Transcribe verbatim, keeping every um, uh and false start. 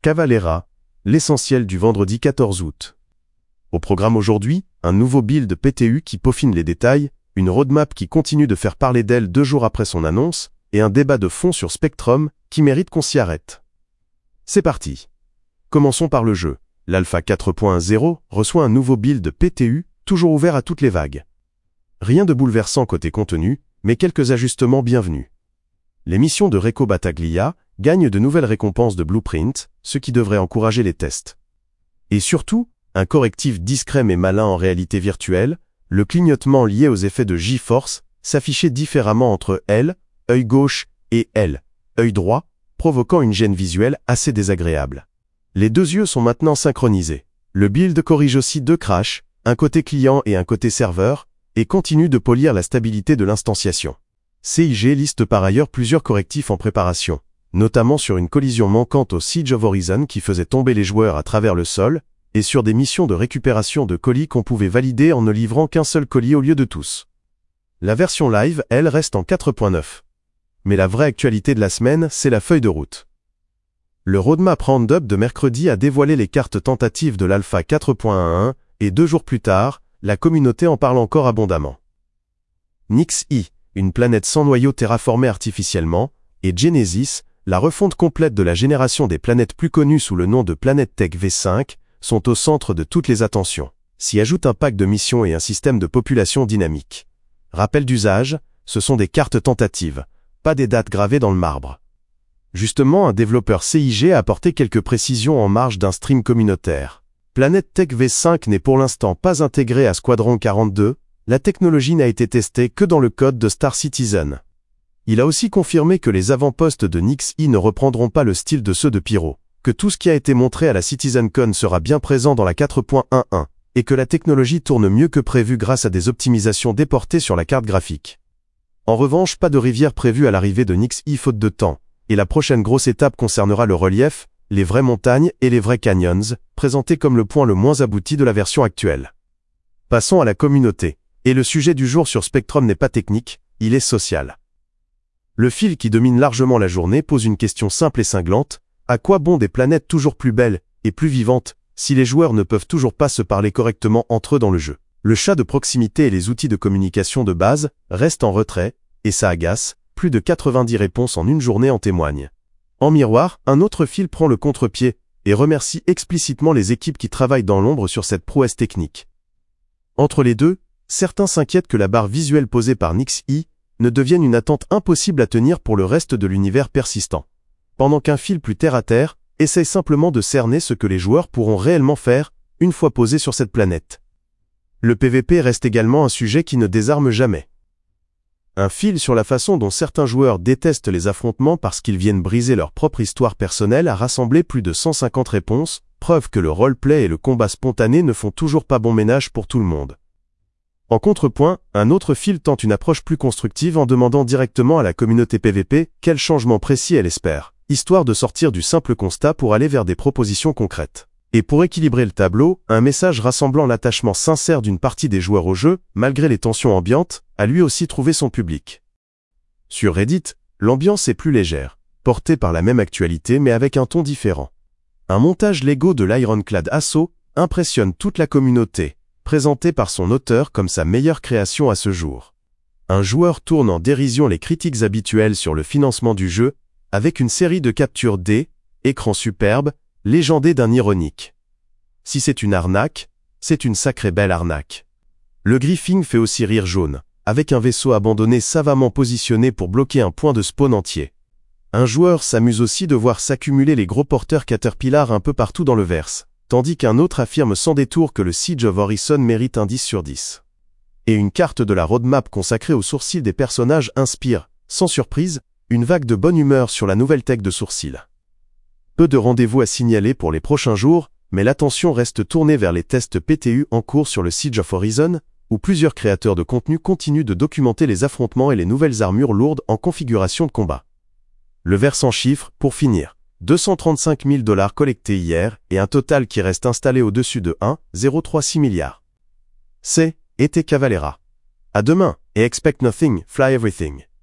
Cavalera, l'essentiel du vendredi quatorze août. Au programme aujourd'hui, un nouveau build P T U qui peaufine les détails, une roadmap qui continue de faire parler d'elle deux jours après son annonce, et un débat de fond sur Spectrum qui mérite qu'on s'y arrête. C'est parti. Commençons par le jeu. L'Alpha quatre point zéro reçoit un nouveau build P T U, toujours ouvert à toutes les vagues. Rien de bouleversant côté contenu, mais quelques ajustements bienvenus. Les missions de Reco Battaglia gagnent de nouvelles récompenses de Blueprint, ce qui devrait encourager les tests. Et surtout, un correctif discret mais malin en réalité virtuelle, le clignotement lié aux effets de G-Force s'affichait différemment entre L, œil gauche, et L, œil droit, provoquant une gêne visuelle assez désagréable. Les deux yeux sont maintenant synchronisés. Le build corrige aussi deux crashs, un côté client et un côté serveur, et continue de polir la stabilité de l'instanciation. C I G liste par ailleurs plusieurs correctifs en préparation, notamment sur une collision manquante au Siege of Horizon qui faisait tomber les joueurs à travers le sol, et sur des missions de récupération de colis qu'on pouvait valider en ne livrant qu'un seul colis au lieu de tous. La version live, elle, reste en quatre point neuf. Mais la vraie actualité de la semaine, c'est la feuille de route. Le roadmap Roundup de mercredi a dévoilé les cartes tentatives de l'Alpha quatre point un, et deux jours plus tard, la communauté en parle encore abondamment. Nyx-I, une planète sans noyau terraformée artificiellement, et Genesis, la refonte complète de la génération des planètes plus connues sous le nom de Planet Tech V cinq, sont au centre de toutes les attentions. S'y ajoute un pack de missions et un système de population dynamique. Rappel d'usage, ce sont des cartes tentatives, pas des dates gravées dans le marbre. Justement, un développeur C I G a apporté quelques précisions en marge d'un stream communautaire. Planet Tech V cinq n'est pour l'instant pas intégré à Squadron quarante-deux, la technologie n'a été testée que dans le code de Star Citizen. Il a aussi confirmé que les avant-postes de Nyx-I ne reprendront pas le style de ceux de Pyro, que tout ce qui a été montré à la CitizenCon sera bien présent dans la quatre point onze, et que la technologie tourne mieux que prévu grâce à des optimisations déportées sur la carte graphique. En revanche, pas de rivière prévue à l'arrivée de Nyx-I faute de temps, et la prochaine grosse étape concernera le relief, les vraies montagnes et les vrais canyons, présentés comme le point le moins abouti de la version actuelle. Passons à la communauté, et le sujet du jour sur Spectrum n'est pas technique, il est social. Le fil qui domine largement la journée pose une question simple et cinglante: à quoi bon des planètes toujours plus belles et plus vivantes si les joueurs ne peuvent toujours pas se parler correctement entre eux dans le jeu? Le chat de proximité et les outils de communication de base restent en retrait, et ça agace, plus de quatre-vingt-dix réponses en une journée en témoignent. En miroir, un autre fil prend le contre-pied et remercie explicitement les équipes qui travaillent dans l'ombre sur cette prouesse technique. Entre les deux, certains s'inquiètent que la barre visuelle posée par Nyx-I ne devienne une attente impossible à tenir pour le reste de l'univers persistant. Pendant qu'un fil plus terre-à-terre essaye simplement de cerner ce que les joueurs pourront réellement faire une fois posés sur cette planète. Le P V P reste également un sujet qui ne désarme jamais. Un fil sur la façon dont certains joueurs détestent les affrontements parce qu'ils viennent briser leur propre histoire personnelle a rassemblé plus de cent cinquante réponses, preuve que le roleplay et le combat spontané ne font toujours pas bon ménage pour tout le monde. En contrepoint, un autre fil tente une approche plus constructive en demandant directement à la communauté P V P quel changement précis elle espère, histoire de sortir du simple constat pour aller vers des propositions concrètes. Et pour équilibrer le tableau, un message rassemblant l'attachement sincère d'une partie des joueurs au jeu, malgré les tensions ambiantes, a lui aussi trouvé son public. Sur Reddit, l'ambiance est plus légère, portée par la même actualité mais avec un ton différent. Un montage Lego de l'Ironclad Assault impressionne toute la communauté, présenté par son auteur comme sa meilleure création à ce jour. Un joueur tourne en dérision les critiques habituelles sur le financement du jeu, avec une série de captures D, écran superbe, légendé d'un ironique. Si c'est une arnaque, c'est une sacrée belle arnaque. Le griffing fait aussi rire jaune, avec un vaisseau abandonné savamment positionné pour bloquer un point de spawn entier. Un joueur s'amuse aussi de voir s'accumuler les gros porteurs Caterpillar un peu partout dans le verse, tandis qu'un autre affirme sans détour que le Siege of Horizon mérite un dix sur dix. Et une carte de la roadmap consacrée aux sourcils des personnages inspire, sans surprise, une vague de bonne humeur sur la nouvelle tech de sourcils. Peu de rendez-vous à signaler pour les prochains jours, mais l'attention reste tournée vers les tests P T U en cours sur le Siege of Horizon, où plusieurs créateurs de contenu continuent de documenter les affrontements et les nouvelles armures lourdes en configuration de combat. Le versant chiffre, pour finir, deux cent trente-cinq mille dollars collectés hier et un total qui reste installé au-dessus de un virgule zéro trois six milliards. C'est, était Cavalera. À demain, et expect nothing, fly everything.